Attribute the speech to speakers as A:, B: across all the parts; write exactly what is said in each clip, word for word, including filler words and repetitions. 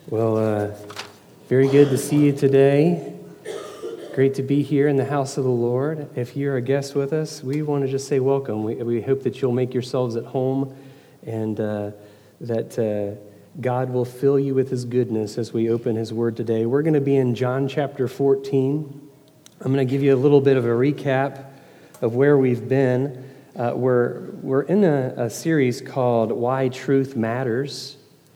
A: Well, uh, very good to see you today. Great to be here in the house of the Lord. If you're a guest with us, we want to just say welcome. We, we hope that you'll make yourselves at home and uh, that uh, God will fill you with His goodness as we open His Word today. We're going to be in John chapter fourteen. I'm going to give you a little bit of a recap of where we've been. Uh, we're, we're in a, a series called Why Truth Matters.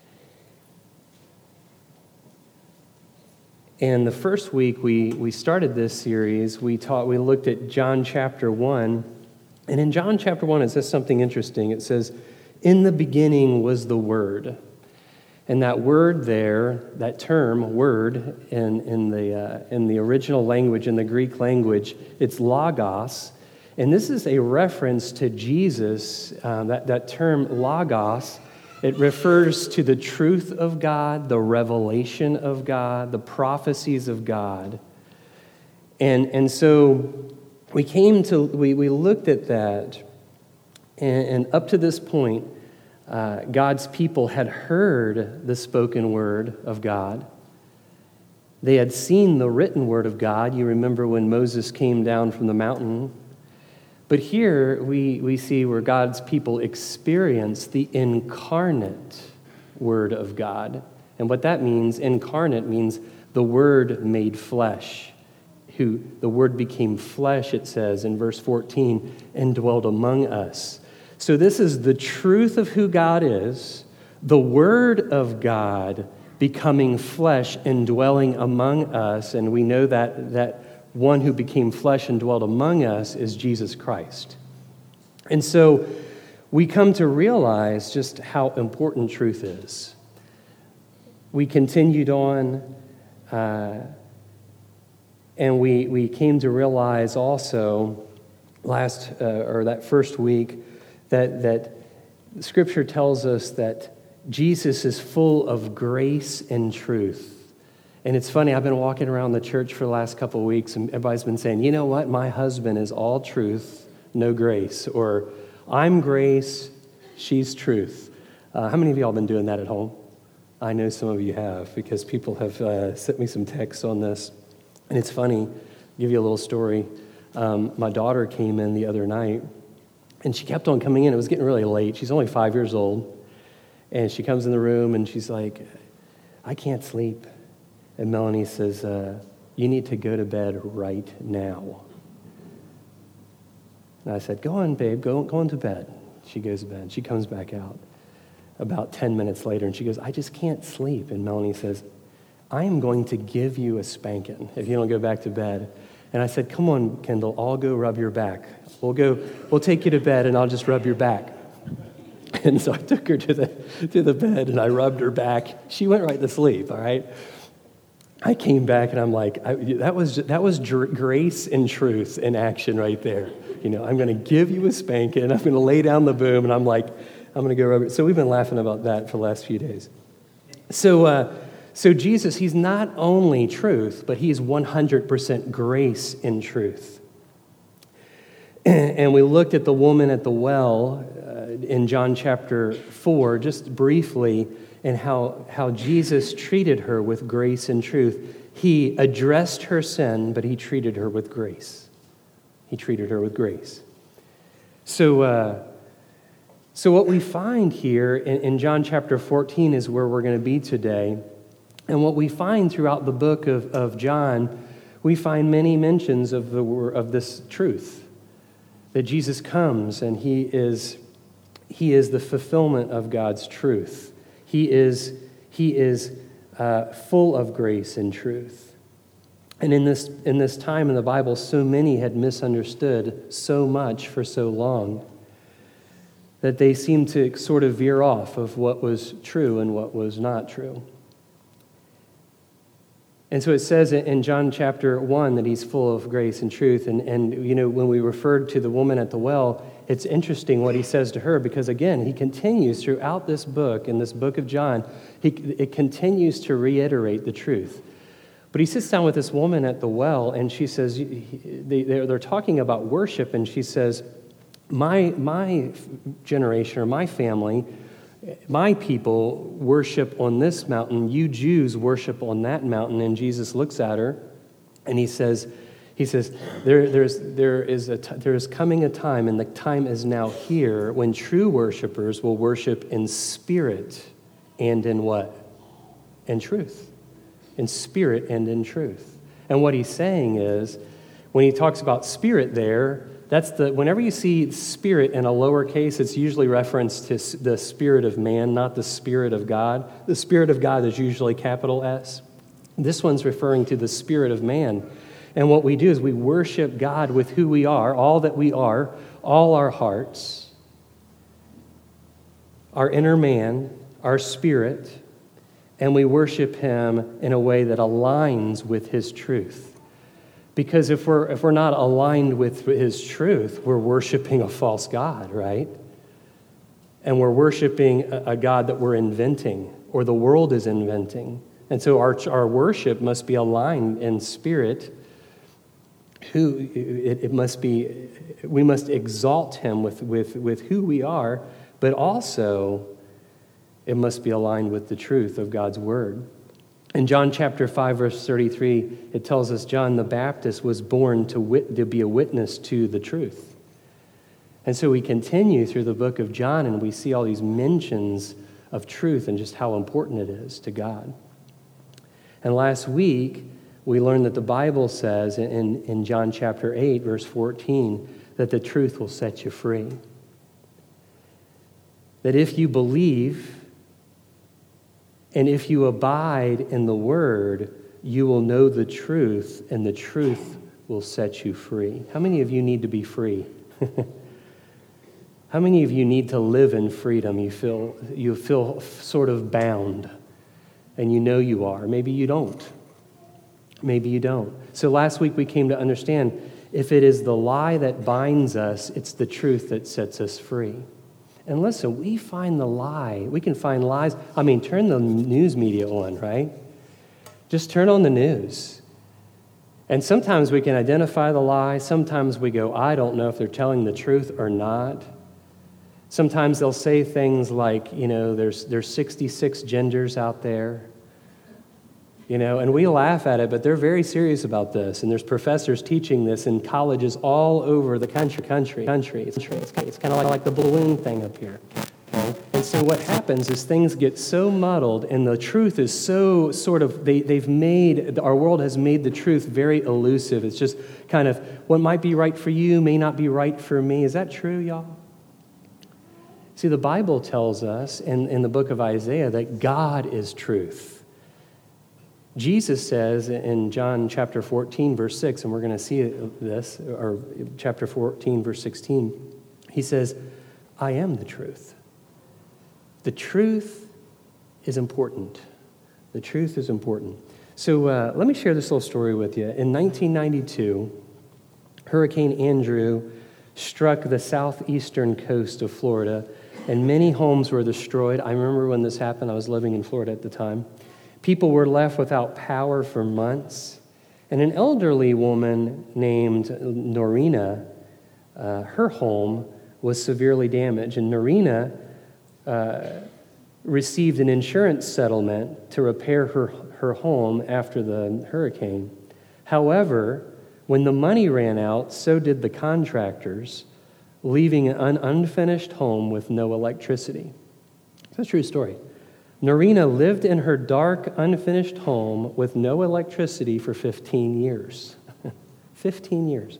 A: And the first week we, we started this series, we taught we looked at John chapter one. And in John chapter one, it says something interesting. It says, "In the beginning was the Word." And that word there, that term, word, in, in, the, uh, in the original language, in the Greek language, it's logos. And this is a reference to Jesus. Uh, that, that term logos, it refers to the truth of God, the revelation of God, the prophecies of God. And, and so we came to, we, we looked at that, and, and up to this point, uh, God's people had heard the spoken word of God. They had seen the written word of God. You remember when Moses came down from the mountain. But here we, we see where God's people experience the incarnate Word of God. And what that means, incarnate means the Word made flesh. Who the Word became flesh, it says in verse fourteen, and dwelled among us. So this is the truth of who God is, the Word of God becoming flesh and dwelling among us. And we know that that one who became flesh and dwelt among us is Jesus Christ. And so we come to realize just how important truth is. We continued on, uh, and we, we came to realize also last, uh, or that first week, that, that Scripture tells us that Jesus is full of grace and truth. And it's funny, I've been walking around the church for the last couple of weeks, and everybody's been saying, you know what, my husband is all truth, no grace. Or, I'm grace, she's truth. Uh, how many of y'all been doing that at home? I know some of you have, because people have uh, sent me some texts on this. And it's funny, I'll give you a little story. Um, my daughter came in the other night, and she kept on coming in. It was getting really late. She's only five years old. And she comes in the room, and she's like, I can't sleep. And Melanie says, uh, you need to go to bed right now. And I said, go on, babe, go, go on to bed. She goes to bed. She comes back out about ten minutes later, and she goes, I just can't sleep. And Melanie says, I am going to give you a spanking if you don't go back to bed. And I said, come on, Kendall, I'll go rub your back. We'll go, we'll take you to bed, and I'll just rub your back. And so I took her to the, to the bed, and I rubbed her back. She went right to sleep, all right? I came back and I'm like, I, that was that was dr- grace and truth in action right there. You know, I'm going to give you a spanking. I'm going to lay down the boom, and I'm like, I'm going to go rub it. So we've been laughing about that for the last few days. So, uh, so Jesus, He's not only truth, but He's one hundred percent grace in truth. And we looked at the woman at the well uh, in John chapter four, just briefly, and how, how Jesus treated her with grace and truth. He addressed her sin, but He treated her with grace. He treated her with grace. So, uh, so what we find here in, in John chapter fourteen is where we're going to be today. And what we find throughout the book of, of John, we find many mentions of the of this truth, that Jesus comes and He is, he is the fulfillment of God's truth. He is, he is uh, full of grace and truth. And in this, in this time in the Bible, so many had misunderstood so much for so long that they seemed to sort of veer off of what was true and what was not true. And so it says in John chapter one that He's full of grace and truth. And, and you know, when we referred to the woman at the well, it's interesting what He says to her, because again, He continues throughout this book, in this book of John, he, it continues to reiterate the truth. But He sits down with this woman at the well, and she says, they, they're, they're talking about worship, and she says, my, my generation or my family, My people worship on this mountain. You Jews worship on that mountain. And Jesus looks at her and he says, he says, there, there's, there, is a t- there is coming a time, and the time is now here, when true worshipers will worship in spirit and in what? In truth. In spirit and in truth. And what he's saying is, when he talks about spirit there, that's the, whenever you see spirit in a lowercase, it's usually referenced to the spirit of man, not the spirit of God. The spirit of God is usually capital S. This one's referring to the spirit of man. And what we do is we worship God with who we are, all that we are, all our hearts, our inner man, our spirit, and we worship him in a way that aligns with his truth. Because if we're if we're not aligned with his truth, we're worshiping a false god, right? And we're worshiping a, a god that we're inventing, or the world is inventing. And so our our worship must be aligned in spirit. Who it, it must be, we must exalt him with, with, with who we are, but also it must be aligned with the truth of God's word. In John chapter five, verse thirty-three, it tells us John the Baptist was born to, wit, to be a witness to the truth. And so we continue through the book of John and we see all these mentions of truth and just how important it is to God. And last week, we learned that the Bible says in, in John chapter eight, verse fourteen, that the truth will set you free. That if you believe and if you abide in the word, you will know the truth, and the truth will set you free. How many of you need to be free? How many of you need to live in freedom? You feel, you feel sort of bound, and you know you are. Maybe you don't. Maybe you don't. So last week we came to understand, if it is the lie that binds us, it's the truth that sets us free. And listen, we find the lie. We can find lies. I mean, turn the news media on, right? Just turn on the news. And sometimes we can identify the lie. Sometimes we go, I don't know if they're telling the truth or not. Sometimes they'll say things like, you know, there's there's sixty-six genders out there. You know, and we laugh at it, but they're very serious about this. And there's professors teaching this in colleges all over the country. Country, country. It's, it's kind of like, like the balloon thing up here. Okay? And so what happens is things get so muddled, and the truth is so sort of, they, they've made, our world has made the truth very elusive. It's just kind of, what might be right for you may not be right for me. Is that true, y'all? See, the Bible tells us in, in the book of Isaiah that God is truth. Jesus says in John chapter fourteen, verse six, and we're going to see this, or chapter fourteen, verse sixteen, he says, I am the truth. The truth is important. The truth is important. So uh, let me share this little story with you. In nineteen ninety-two, Hurricane Andrew struck the southeastern coast of Florida, and many homes were destroyed. I remember when this happened. I was living in Florida at the time. People were left without power for months. And an elderly woman named Norina, uh, her home was severely damaged. And Norina uh, received an insurance settlement to repair her, her home after the hurricane. However, when the money ran out, so did the contractors, leaving an unfinished home with no electricity. It's a true story. Norina lived in her dark, unfinished home with no electricity for fifteen years. fifteen years.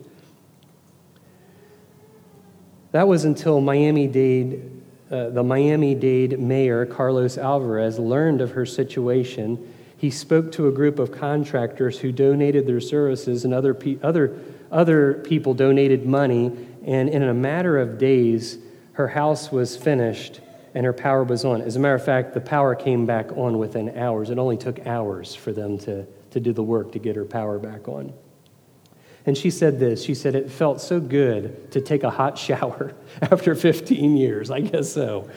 A: That was until Miami-Dade, uh, the Miami-Dade mayor, Carlos Alvarez, learned of her situation. He spoke to a group of contractors who donated their services, and other, pe- other, other people donated money, and in a matter of days, her house was finished and her power was on. As a matter of fact, the power came back on within hours. It only took hours for them to, to do the work to get her power back on. And she said this, she said, it felt so good to take a hot shower after fifteen years, I guess so.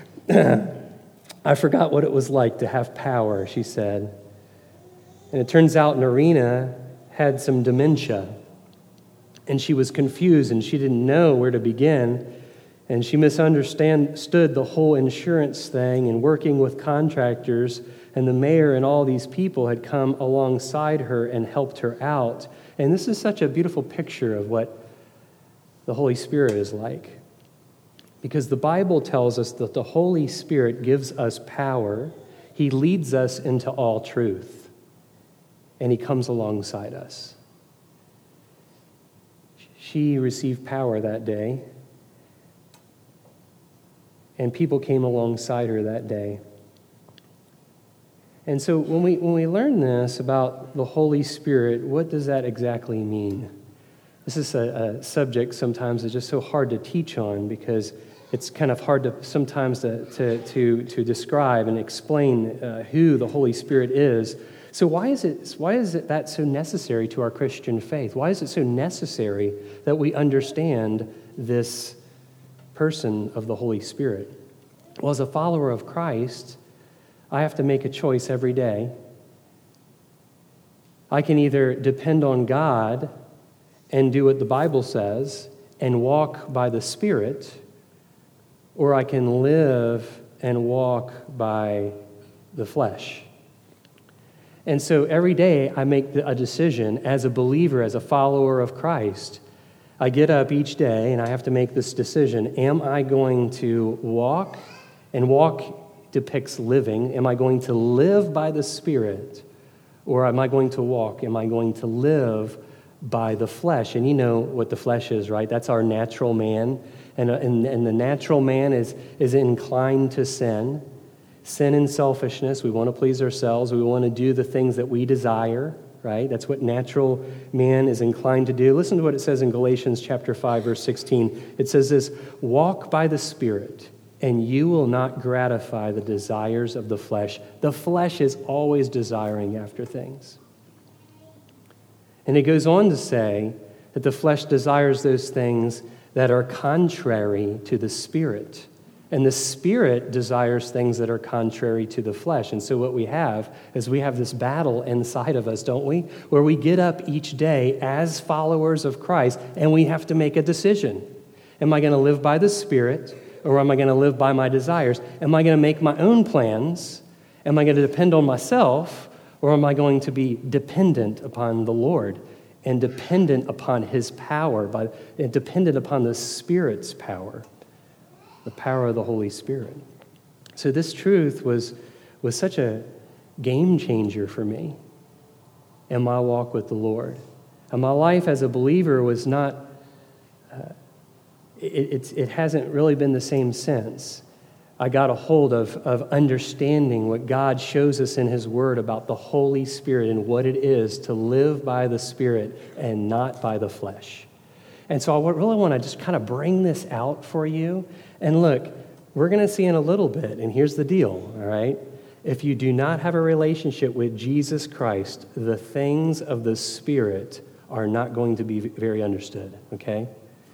A: I forgot what it was like to have power, she said. And it turns out Norina had some dementia, and she was confused, and she didn't know where to begin. And she misunderstood the whole insurance thing and working with contractors, and the mayor and all these people had come alongside her and helped her out. And this is such a beautiful picture of what the Holy Spirit is like. Because the Bible tells us that the Holy Spirit gives us power. He leads us into all truth. And he comes alongside us. She received power that day. And people came alongside her that day. And so when we when we learn this about the Holy Spirit, what does that exactly mean? This is a, a subject sometimes that's just so hard to teach on because it's kind of hard to sometimes to to to, to describe and explain uh, who the Holy Spirit is. So why is it why is it that so necessary to our Christian faith? Why is it so necessary that we understand this person of the Holy Spirit? Well, as a follower of Christ, I have to make a choice every day. I can either depend on God and do what the Bible says and walk by the Spirit, or I can live and walk by the flesh. And so every day I make a decision as a believer, as a follower of Christ. I get up each day and I have to make this decision. Am I going to walk, and walk depicts living, am I going to live by the Spirit, or am I going to walk, am I going to live by the flesh? And you know what the flesh is, right? That's our natural man. And, and, and the natural man is, is inclined to sin. Sin and selfishness. We want to please ourselves. We want to do the things that we desire, right? That's what natural man is inclined to do. Listen to what it says in Galatians chapter five, verse sixteen. It says this, walk by the Spirit, and you will not gratify the desires of the flesh. The flesh is always desiring after things. And it goes on to say that the flesh desires those things that are contrary to the Spirit. And the Spirit desires things that are contrary to the flesh. And so what we have is we have this battle inside of us, don't we? Where we get up each day as followers of Christ, and we have to make a decision. Am I going to live by the Spirit, or am I going to live by my desires? Am I going to make my own plans? Am I going to depend on myself, or am I going to be dependent upon the Lord and dependent upon His power, by, and dependent upon the Spirit's power? The power of the Holy Spirit. So this truth was, was such a game changer for me in my walk with the Lord. And my life as a believer was not, uh, it, it, it hasn't really been the same since. I got a hold of, of understanding what God shows us in His Word about the Holy Spirit and what it is to live by the Spirit and not by the flesh. And so I really want to just kind of bring this out for you. And look, we're going to see in a little bit, and here's the deal, all right? If you do not have a relationship with Jesus Christ, the things of the Spirit are not going to be very understood, okay?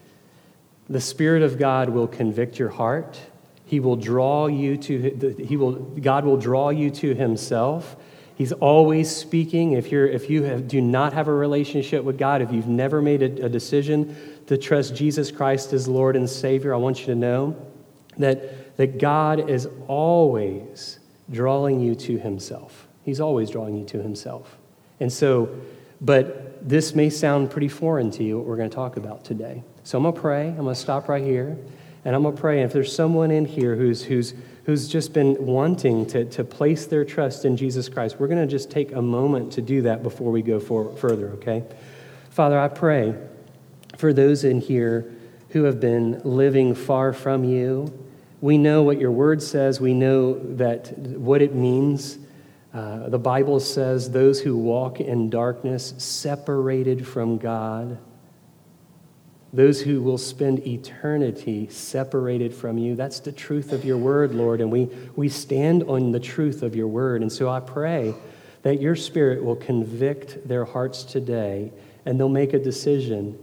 A: The Spirit of God will convict your heart. He will draw you to, he will, God will draw you to Himself. He's always speaking. If you're, if you have, do not have a relationship with God, if you've never made a, a decision to trust Jesus Christ as Lord and Savior, I want you to know that, that God is always drawing you to Himself. He's always drawing you to Himself. And so, but this may sound pretty foreign to you, what we're going to talk about today. So I'm going to pray. I'm going to stop right here. And I'm going to pray. And if there's someone in here who's who's who's just been wanting to, to place their trust in Jesus Christ, we're going to just take a moment to do that before we go for, further, okay? Father, I pray for those in here who have been living far from you. We know what your word says. We know that what it means. Uh, the Bible says those who walk in darkness, separated from God, those who will spend eternity separated from you. That's the truth of your word, Lord, and we, we stand on the truth of your word. And so I pray that your Spirit will convict their hearts today, and they'll make a decision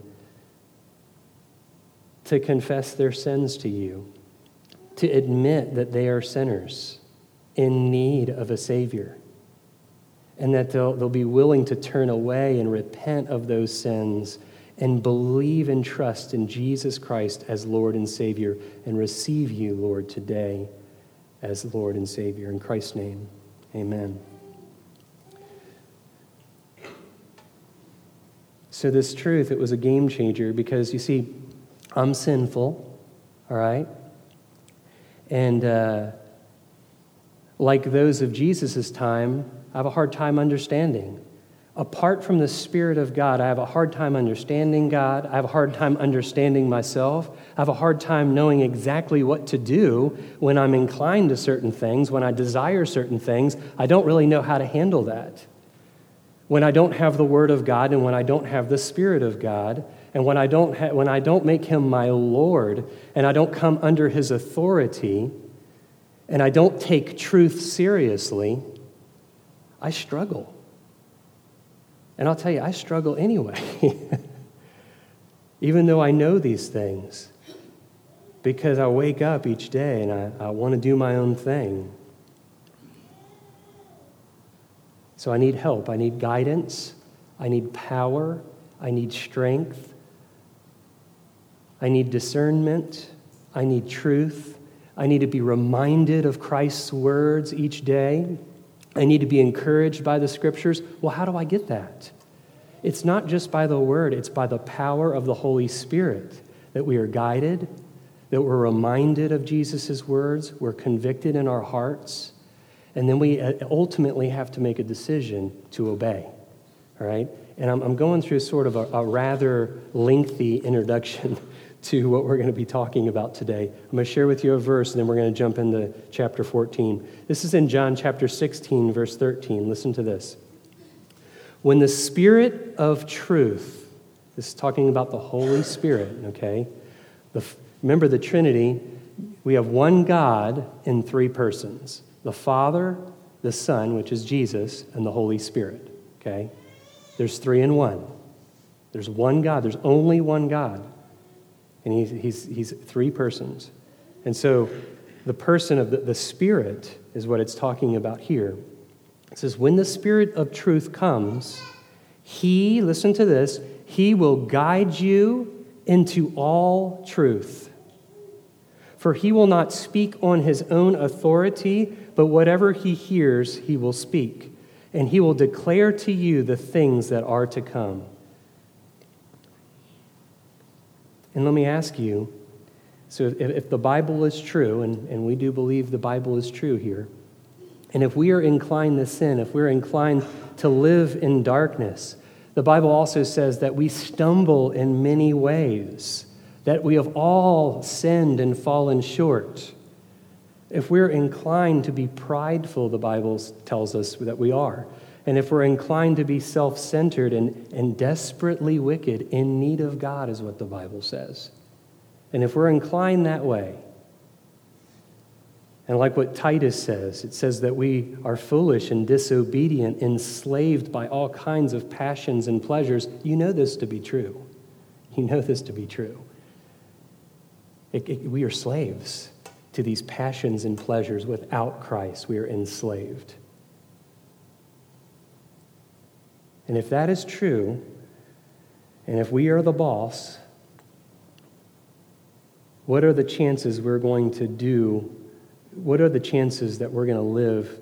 A: to confess their sins to you, to admit that they are sinners in need of a Savior, and that they'll, they'll be willing to turn away and repent of those sins and believe and trust in Jesus Christ as Lord and Savior and receive you, Lord, today as Lord and Savior. In Christ's name, amen. So this truth, it was a game changer because, you see, I'm sinful, all right? And uh, like those of Jesus' time, I have a hard time understanding. Apart from the Spirit of God, I have a hard time understanding God. I have a hard time understanding myself. I have a hard time knowing exactly what to do when I'm inclined to certain things, when I desire certain things. I don't really know how to handle that. When I don't have the Word of God and when I don't have the Spirit of God, and when I don't ha- when I don't make Him my Lord and I don't come under His authority and I don't take truth seriously, I struggle. And I'll tell you, I struggle anyway, even though I know these things, because I wake up each day and I, I want to do my own thing. So I need help. I need guidance. I need power. I need strength. I need discernment. I need truth. I need to be reminded of Christ's words each day. I need to be encouraged by the Scriptures. Well, how do I get that? It's not just by the Word. It's by the power of the Holy Spirit that we are guided, that we're reminded of Jesus' words, we're convicted in our hearts, and then we ultimately have to make a decision to obey, all right? And I'm, I'm going through sort of a, a rather lengthy introduction to what we're going to be talking about today. I'm going to share with you a verse, and then we're going to jump into chapter fourteen. This is in John chapter sixteen, verse thirteen. Listen to this. When the Spirit of truth, this is talking about the Holy Spirit, okay? The, remember the Trinity, we have one God in three persons. The Father, the Son, which is Jesus, and the Holy Spirit, okay? There's three in one. There's one God. There's only one God. And he's, he's, he's three persons. And so the person of the, the Spirit is what it's talking about here. It says, when the Spirit of truth comes, He, listen to this, He will guide you into all truth. For He will not speak on His own authority, but whatever He hears, He will speak. And He will declare to you the things that are to come. And let me ask you, so if, if the Bible is true, and, and we do believe the Bible is true here, and if we are inclined to sin, if we're inclined to live in darkness, the Bible also says that we stumble in many ways, that we have all sinned and fallen short. If we're inclined to be prideful, the Bible tells us that we are. And if we're inclined to be self-centered and, and desperately wicked, in need of God is what the Bible says. And if we're inclined that way, and like what Titus says, it says that we are foolish and disobedient, enslaved by all kinds of passions and pleasures, you know this to be true. You know this to be true. It, it, we are slaves to these passions and pleasures. Without Christ, we are enslaved. And if that is true, and if we are the boss, what are the chances we're going to do? What are the chances that we're going to live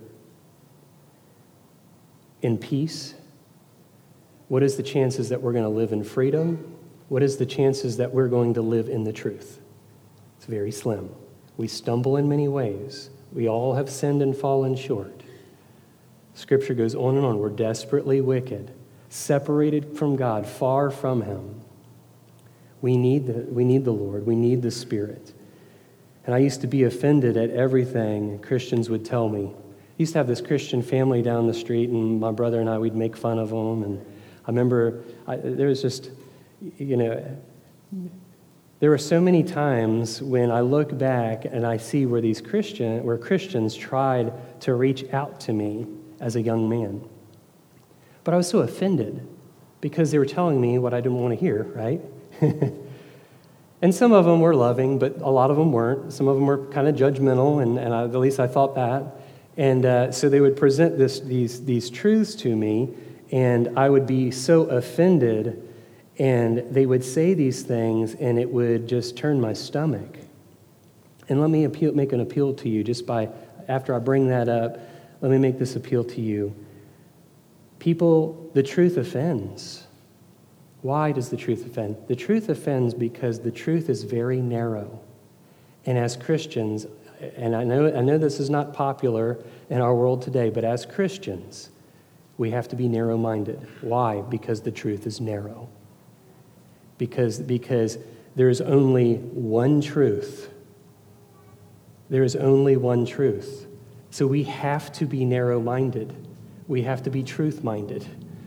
A: in peace? What is the chances that we're going to live in freedom? What is the chances that we're going to live in the truth? It's very slim. We stumble in many ways. We all have sinned and fallen short. Scripture goes on and on. We're desperately wicked, separated from God, far from Him. We need the, we need the Lord. We need the Spirit. And I used to be offended at everything Christians would tell me. I used to have this Christian family down the street, and my brother and I, we'd make fun of them. And I remember I, there was just, you know, there were so many times when I look back and I see where these Christian, where Christians tried to reach out to me as a young man. But I was so offended because they were telling me what I didn't want to hear, right? And some of them were loving, but a lot of them weren't. Some of them were kind of judgmental, and, and I, at least I thought that. And uh, so they would present this, these, these truths to me, and I would be so offended, And they would say these things, and it would just turn my stomach. And let me appeal, make an appeal to you just by, after I bring that up, let me make this appeal to you. People, the truth offends. Why does the truth offend? The truth offends because the truth is very narrow. And as Christians, and I know, I know this is not popular in our world today, but as Christians, we have to be narrow-minded. Why? Because the truth is narrow. Because, because there is only one truth. There is only one truth. So we have to be narrow-minded. We have to be truth-minded.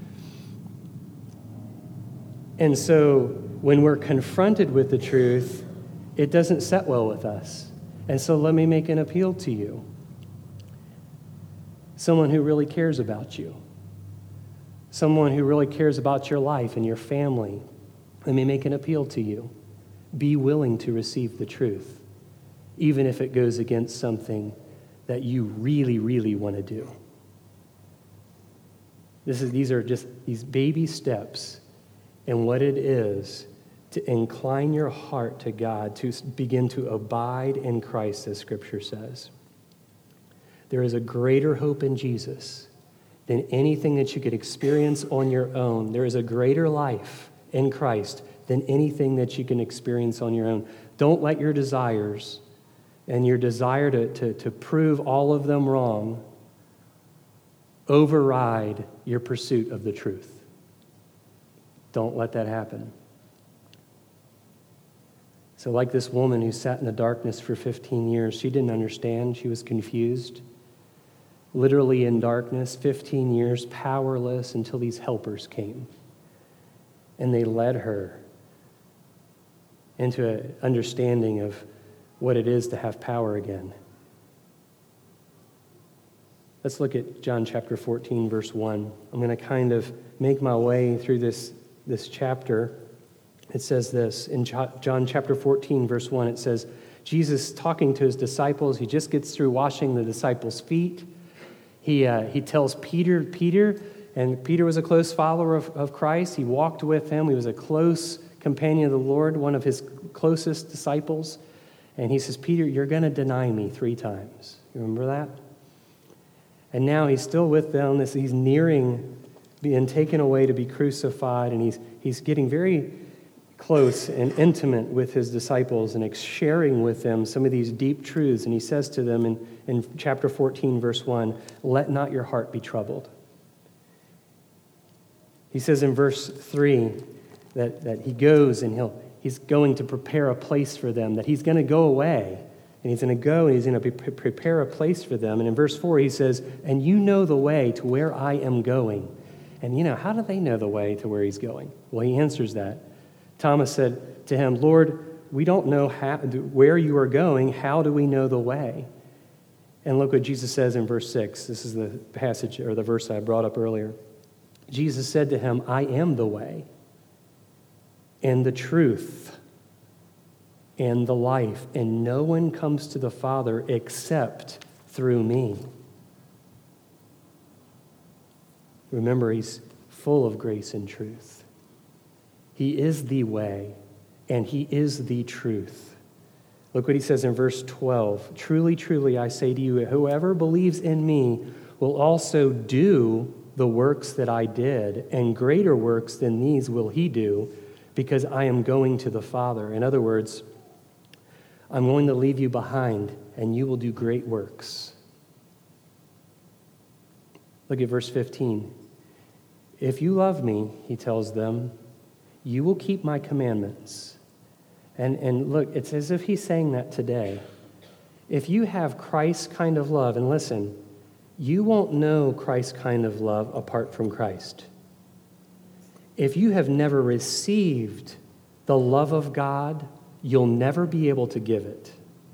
A: And so when we're confronted with the truth, it doesn't set well with us. And so let me make an appeal to you. Someone who really cares about you. Someone who really cares about your life and your family. Let me make an appeal to you. Be willing to receive the truth, even if it goes against something that you really, really want to do. This is, these are just these baby steps in what it is to incline your heart to God, to begin to abide in Christ, as Scripture says. There is a greater hope in Jesus than anything that you could experience on your own. There is a greater life in Christ than anything that you can experience on your own. Don't let your desires and your desire to, to, to prove all of them wrong override your pursuit of the truth. Don't let that happen. So like this woman who sat in the darkness for fifteen years, she didn't understand. She was confused. Literally in darkness, fifteen years, powerless, until these helpers came. And they led her into an understanding of what it is to have power again. Let's look at John chapter fourteen, verse one. I'm going to kind of make my way through this, this chapter. It says this, in John chapter fourteen, verse one, it says, Jesus talking to his disciples, he just gets through washing the disciples' feet. He, uh, he tells Peter, Peter, and Peter was a close follower of, of Christ. He walked with him. He was a close companion of the Lord, one of his closest disciples. And he says, Peter, you're going to deny me three times. You remember that? And now he's still with them. This, he's nearing being taken away to be crucified, and he's he's getting very close and intimate with his disciples and sharing with them some of these deep truths. And he says to them in, in chapter fourteen, verse one, let not your heart be troubled. He says in verse three that, that he goes and he'll he's going to prepare a place for them, that he's going to go away. And he's going to go and he's going to prepare a place for them. And in verse four, he says, and you know the way to where I am going. And you know, how do they know the way to where he's going? Well, he answers that. Thomas said to him, Lord, we don't know how, where you are going. How do we know the way? And look what Jesus says in verse six. This is the passage or the verse I brought up earlier. Jesus said to him, I am the way and the truth and the life, and no one comes to the Father except through me. Remember, he's full of grace and truth. He is the way, and he is the truth. Look what he says in verse twelve. Truly, truly, I say to you, whoever believes in me will also do the works that I did, and greater works than these will he do, because I am going to the Father. In other words, I'm going to leave you behind, and you will do great works. Look at verse fifteen. If you love me, he tells them, you will keep my commandments. And, and look, it's as if he's saying that today. If you have Christ's kind of love, and listen, you won't know Christ's kind of love apart from Christ. If you have never received the love of God, you'll never be able to give it.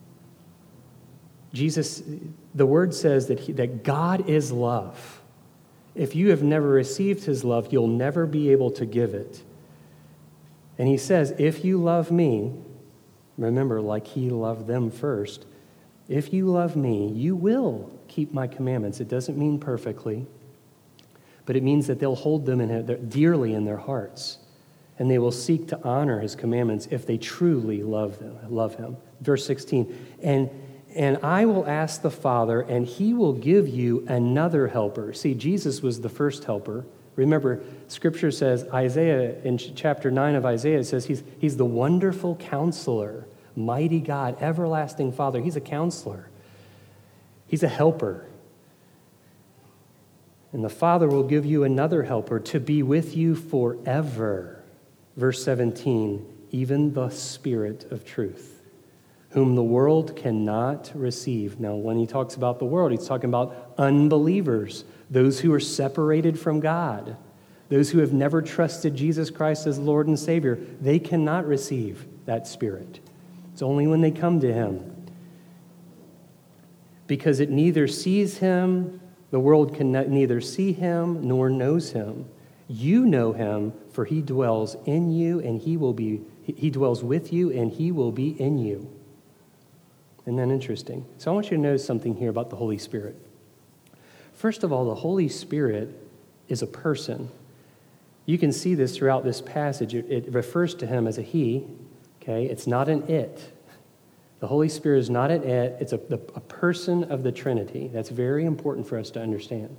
A: Jesus, the word says that, he, that God is love. If you have never received his love, you'll never be able to give it. And he says, if you love me, remember, like he loved them first, if you love me, you will keep my commandments. It doesn't mean perfectly, but it means that they'll hold them in their, dearly in their hearts. and they will seek to honor his commandments if they truly love them, love him. Verse sixteen, and, and I will ask the Father, and he will give you another helper. See, Jesus was the first helper. Remember, Scripture says, Isaiah, in chapter nine of Isaiah, it says he's, he's the wonderful counselor, mighty God, everlasting Father. He's a counselor. He's a helper. And the Father will give you another helper to be with you forever. Verse seventeen, even the Spirit of truth, whom the world cannot receive. Now, when he talks about the world, he's talking about unbelievers, those who are separated from God, those who have never trusted Jesus Christ as Lord and Savior. They cannot receive that Spirit. It's only when they come to him. Because it neither sees him, the world can neither see him nor knows him. You know him, for he dwells in you, and he will be, he dwells with you, and he will be in you. Isn't that interesting? So I want you to notice something here about the Holy Spirit. First of all, the Holy Spirit is a person. You can see this throughout this passage. It, it refers to him as a he, okay? It's not an it. The Holy Spirit is not an it. It's a, a person of the Trinity. That's very important for us to understand.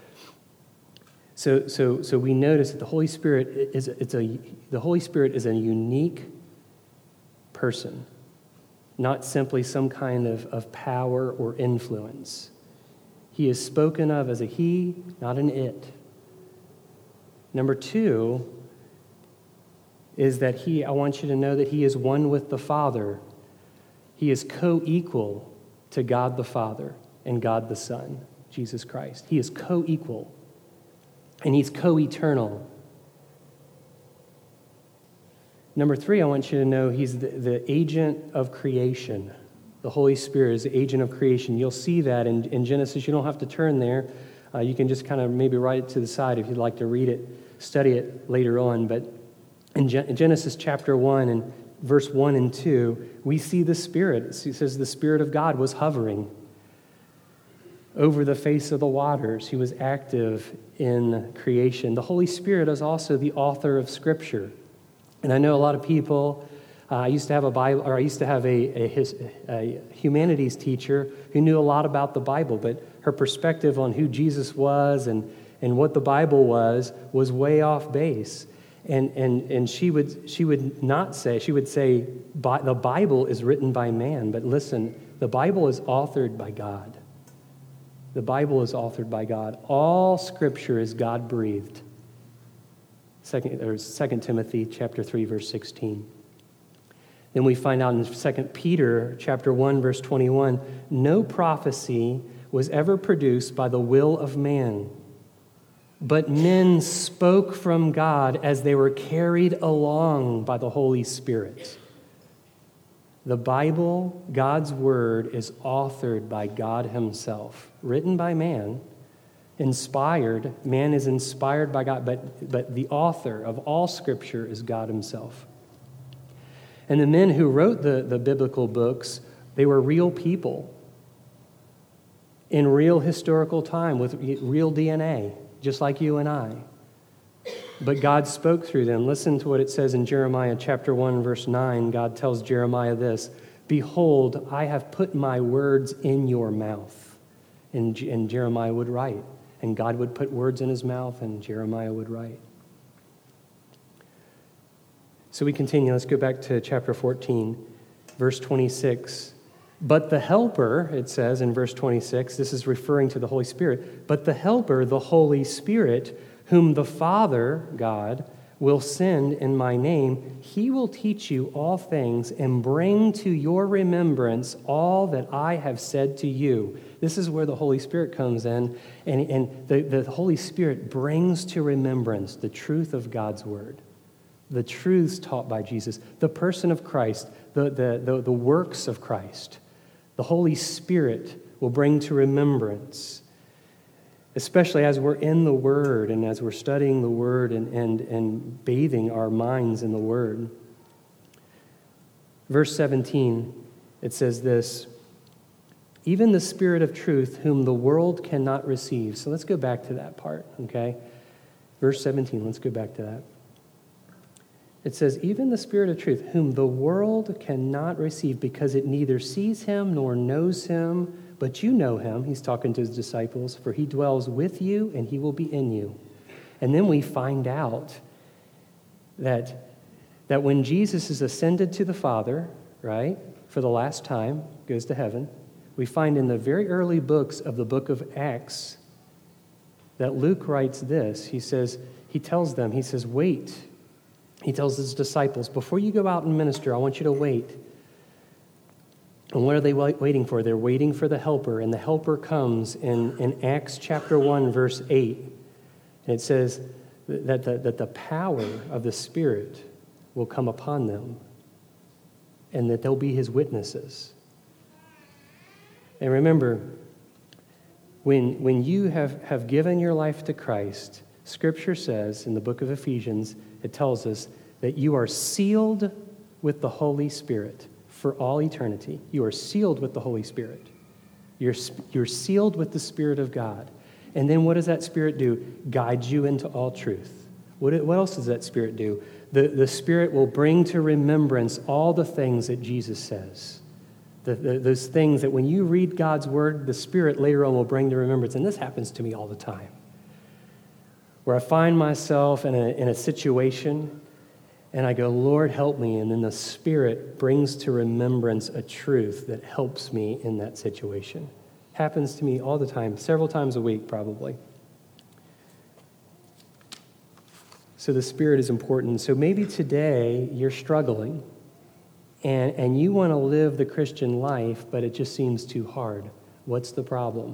A: So, so, so we notice that the Holy Spirit is it's a the Holy Spirit is a unique person, not simply some kind of, of power or influence. He is spoken of as a he, not an it. Number two is that he, I want you to know that he is one with the Father. He is co-equal to God the Father and God the Son, Jesus Christ. He is co-equal. And he's co-eternal. Number three, I want you to know he's the, the agent of creation. The Holy Spirit is the agent of creation. You'll see that in, in Genesis. You don't have to turn there. Uh, you can just kind of maybe write it to the side if you'd like to read it, study it later on. But in, Gen- in Genesis chapter one and verse one and two, we see the Spirit. It says the Spirit of God was hovering over the face of the waters. He was active in creation. The Holy Spirit is also the author of Scripture. And I know a lot of people, uh, I used to have a Bible, or I used to have a, a, his, a humanities teacher who knew a lot about the Bible, but her perspective on who Jesus was and, and what the Bible was was way off base. And and and she would she would not say, she would say, the Bible is written by man, but listen, the Bible is authored by God. The Bible is authored by God. All Scripture is God-breathed. Second, or Second Timothy chapter three, verse sixteen. Then we find out in Second Peter chapter one, verse twenty-one, no prophecy was ever produced by the will of man, but men spoke from God as they were carried along by the Holy Spirit. The Bible, God's Word, is authored by God Himself, written by man, inspired. Man is inspired by God, but, but the author of all Scripture is God Himself. And the men who wrote the, the biblical books, they were real people in real historical time with real D N A, just like you and I. But God spoke through them. Listen to what it says in Jeremiah chapter one, verse nine. God tells Jeremiah this, "Behold, I have put my words in your mouth." And, and Jeremiah would write. And God would put words in his mouth, and Jeremiah would write. So we continue. Let's go back to chapter fourteen, verse twenty-six. But the Helper, it says in verse twenty-six, this is referring to the Holy Spirit, but the Helper, the Holy Spirit, whom the Father, God, will send in my name, he will teach you all things and bring to your remembrance all that I have said to you. This is where the Holy Spirit comes in, and, and the, the Holy Spirit brings to remembrance the truth of God's word, the truths taught by Jesus, the person of Christ, the, the, the, the works of Christ. The Holy Spirit will bring to remembrance, especially as we're in the Word and as we're studying the Word and, and, and bathing our minds in the Word. Verse seventeen, it says this, even the Spirit of truth whom the world cannot receive. So let's go back to that part, okay? Verse seventeen, let's go back to that. It says, even the Spirit of truth, whom the world cannot receive because it neither sees him nor knows him, but you know him. He's talking to his disciples, for he dwells with you and he will be in you. And then we find out that, that when Jesus is ascended to the Father, right, for the last time, goes to heaven, we find in the very early books of the book of Acts that Luke writes this. He says, he tells them, he says, wait. He tells his disciples, before you go out and minister, I want you to wait. And what are they waiting for? They're waiting for the helper, and the helper comes in, in Acts chapter one, verse eight. And it says that the, that the power of the Spirit will come upon them, and that they'll be his witnesses. And remember, when, when you have, have given your life to Christ, Scripture says in the book of Ephesians, it tells us that you are sealed with the Holy Spirit for all eternity. You are sealed with the Holy Spirit. You're, you're sealed with the Spirit of God. And then what does that Spirit do? Guides you into all truth. What, what else does that Spirit do? The, the Spirit will bring to remembrance all the things that Jesus says. The, the, those things that when you read God's Word, the Spirit later on will bring to remembrance. And this happens to me all the time, where I find myself in a, in a situation and I go, Lord, help me. And then the Spirit brings to remembrance a truth that helps me in that situation. Happens to me all the time, several times a week probably. So the Spirit is important. So maybe today you're struggling and, and you want to live the Christian life, but it just seems too hard. What's the problem?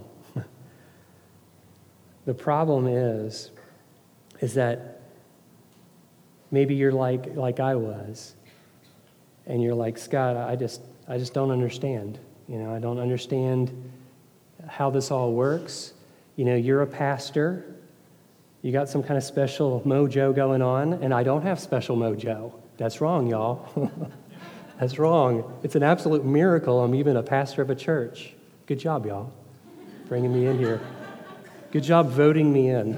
A: The problem is, is that maybe you're like like I was, and you're like, Scott, I just I just don't understand. You know, I don't understand how this all works. You know, you're a pastor. You got some kind of special mojo going on, and I don't have special mojo. That's wrong, y'all. That's wrong. It's an absolute miracle I'm even a pastor of a church. Good job, y'all, bringing me in here. Good job voting me in.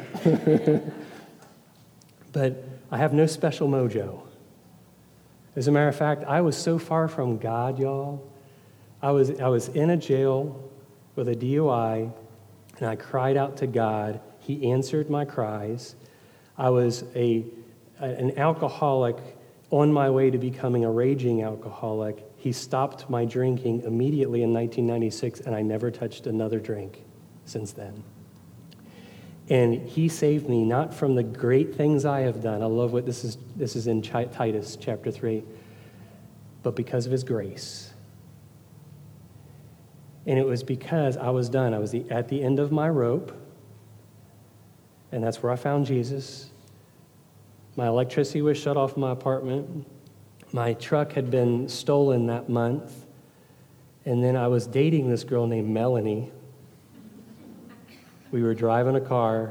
A: But I have no special mojo. As a matter of fact, I was so far from God, y'all. I was I was in a jail with a D U I, and I cried out to God. He answered my cries. I was a an alcoholic on my way to becoming a raging alcoholic. He stopped my drinking immediately in nineteen ninety-six, and I never touched another drink since then. And he saved me not from the great things I have done. I love what this is. This is in Titus chapter three, but because of his grace. And it was because I was done. I was the, at the end of my rope, and that's where I found Jesus. My electricity was shut off in my apartment. My truck had been stolen that month, and then I was dating this girl named Melanie. We were driving a car,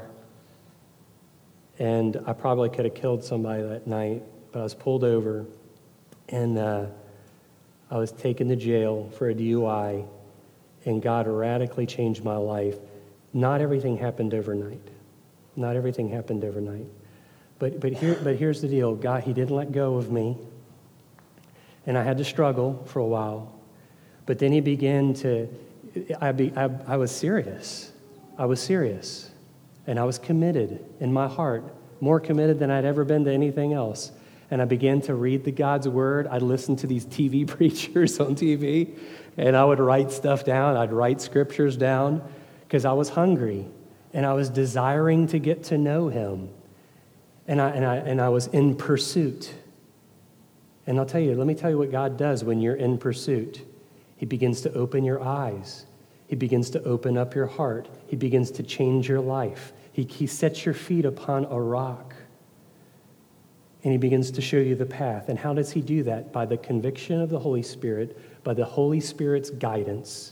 A: and I probably could have killed somebody that night, but I was pulled over, and uh, I was taken to jail for a D U I, and God radically changed my life. Not everything happened overnight. Not everything happened overnight. But but here but here's the deal. God, he didn't let go of me, and I had to struggle for a while. But then he began to, I, be, I, I was serious. I was serious, and I was committed in my heart, more committed than I'd ever been to anything else. And I began to read the God's Word. I'd listen to these T V preachers on T V, and I would write stuff down. I'd write scriptures down because I was hungry, and I was desiring to get to know him, and I and I and I was in pursuit. And I'll tell you, let me tell you what God does when you're in pursuit. He begins to open your eyes. He begins to open up your heart. He begins to change your life. He, he sets your feet upon a rock, and he begins to show you the path. And how does he do that? By the conviction of the Holy Spirit, by the Holy Spirit's guidance,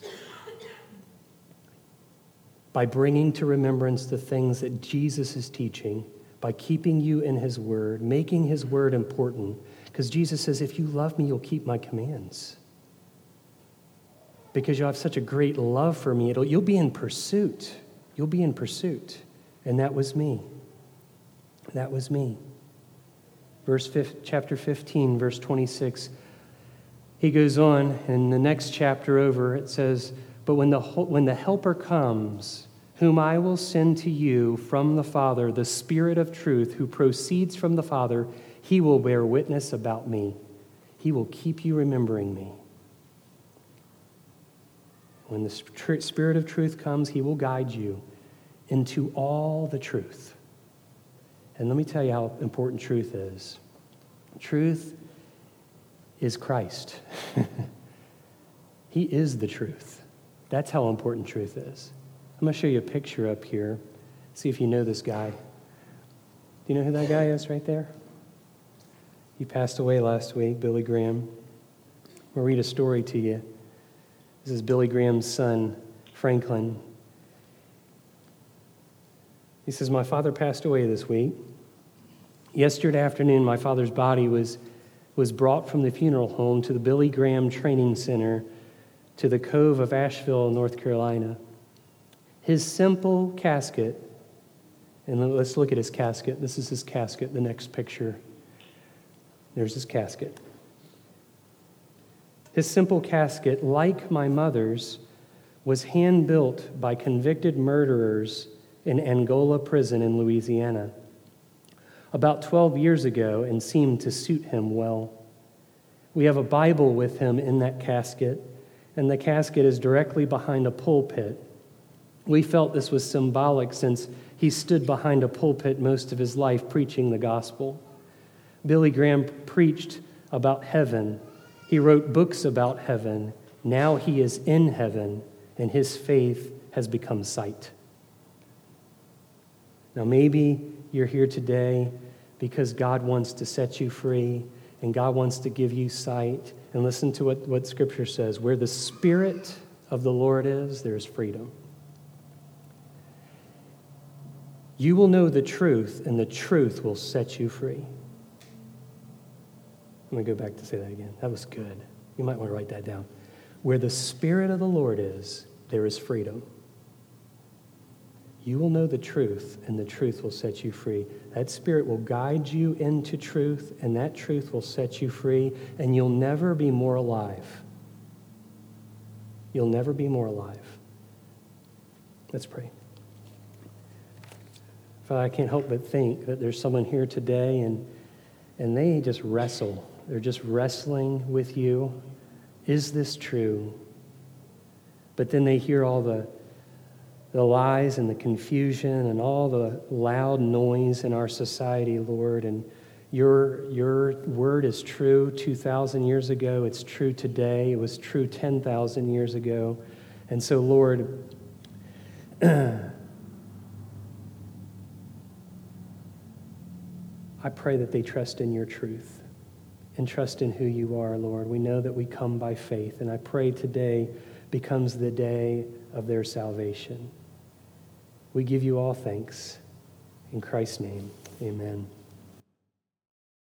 A: by bringing to remembrance the things that Jesus is teaching, by keeping you in his word, making his word important. Because Jesus says, if you love me, you'll keep my commands. Because you'll have such a great love for me, it'll, you'll be in pursuit. You'll be in pursuit. And that was me. That was me. Verse fifth, chapter fifteen, verse twenty-six. He goes on, in the next chapter over, it says, "But when the when the Helper comes, whom I will send to you from the Father, the Spirit of truth, who proceeds from the Father, he will bear witness about me. He will keep you remembering me." When the Spirit of truth comes, he will guide you into all the truth. And let me tell you how important truth is. Truth is Christ. He is the truth. That's how important truth is. I'm going to show you a picture up here. See if you know this guy. Do you know who that guy is right there? He passed away last week, Billy Graham. I'm going to read a story to you. This is Billy Graham's son, Franklin. He says, "My father passed away this week. Yesterday afternoon, my father's body was, was brought from the funeral home to the Billy Graham Training Center to the Cove of Asheville, North Carolina. His simple casket," and let's look at his casket. This is his casket, the next picture. There's his casket. His simple casket, like my mother's, was hand-built by convicted murderers in Angola prison in Louisiana about twelve years ago and seemed to suit him well. We have a Bible with him in that casket, and the casket is directly behind a pulpit. We felt this was symbolic since he stood behind a pulpit most of his life preaching the gospel. Billy Graham preached about heaven. He wrote books about heaven. Now he is in heaven, and his faith has become sight. Now maybe you're here today because God wants to set you free, and God wants to give you sight. And listen to what, what Scripture says. Where the Spirit of the Lord is, there is freedom. You will know the truth, and the truth will set you free. I'm going to go back to say that again. That was good. You might want to write that down. Where the Spirit of the Lord is, there is freedom. You will know the truth, and the truth will set you free. That Spirit will guide you into truth, and that truth will set you free, and you'll never be more alive. You'll never be more alive. Let's pray. Father, I can't help but think that there's someone here today, and, and they just wrestle. They're just wrestling with you. Is this true? But then they hear all the the lies and the confusion and all the loud noise in our society, Lord. And your, your word is true two thousand years ago. It's true today. It was true ten thousand years ago. And so, Lord, I pray that they trust in your truth and trust in who you are, Lord. We know that we come by faith, and I pray today becomes the day of their salvation. We give you all thanks. In Christ's name, amen.